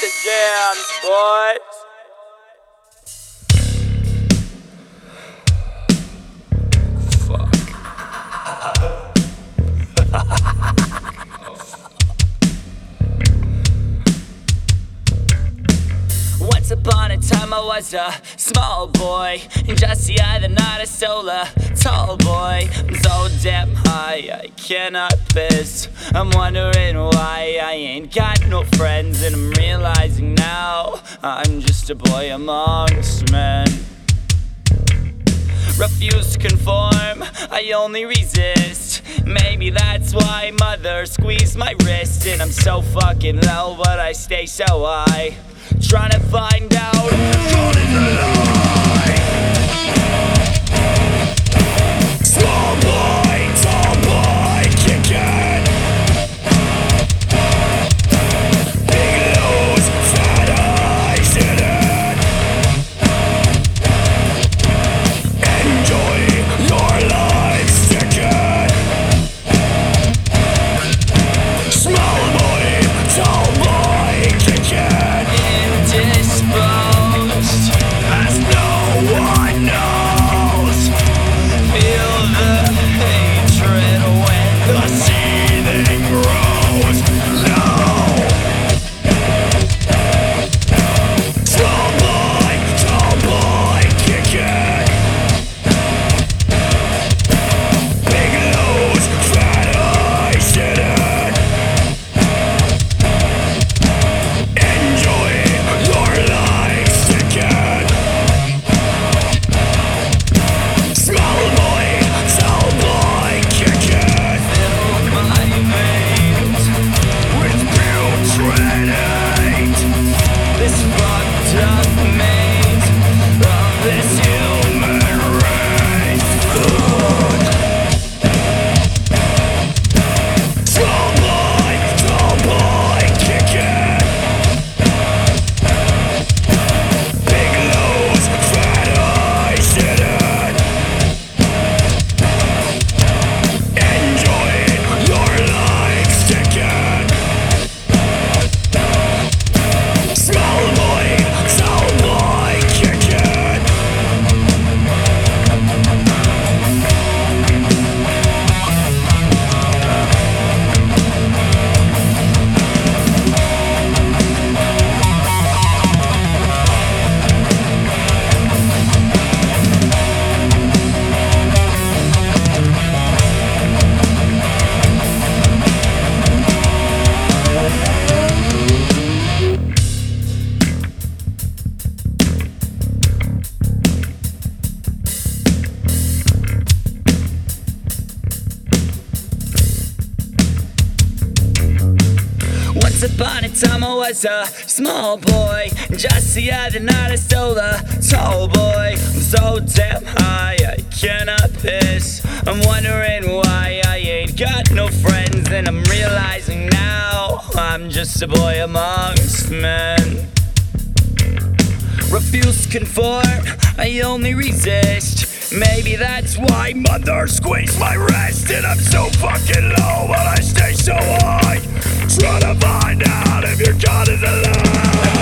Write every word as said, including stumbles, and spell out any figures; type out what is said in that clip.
the jams, boys. Once upon a time I was a small boy, and just the other night I stole a tall boy. I'm so damn high I cannot piss. I'm wondering why I ain't got no friends, and I'm realizing now I'm just a boy amongst men. Refuse to conform, I only resist. Maybe that's why mother squeezed my wrist. And I'm so fucking low, but I stay so high, trying to find out what is a lie. Small boy, tall boy, kicking. Big nose, fat eyes, sitting. Enjoy your life, sticking. Small boy, tall boy, kicking. Indisposed, as no one knows. Feel the hatred when the seething grows. No. Small boy, tall boy, kicking. Big nose, fat eyes, sitting. Enjoy your life, sticking. Small boy, tall boy, kicking. Fill my veins with putrid hate. This fucked up maze of this human race. Small boy, tall boy, kicking. Big nose, fat eyes, sitting. Enjoy your life, sticking. Small boy, tall boy, kicking. Once upon a time I was a small boy, and just the other night I stole a tall boy. I'm so damn high I cannot piss. I'm wondering why I ain't got no friends, and I'm realizing now I'm just a boy amongst men. Refuse to conform, I only resist. Maybe that's why mother squeezed my wrist. And I'm so fucking low, but I stay so high, trying to find out if your God is alive.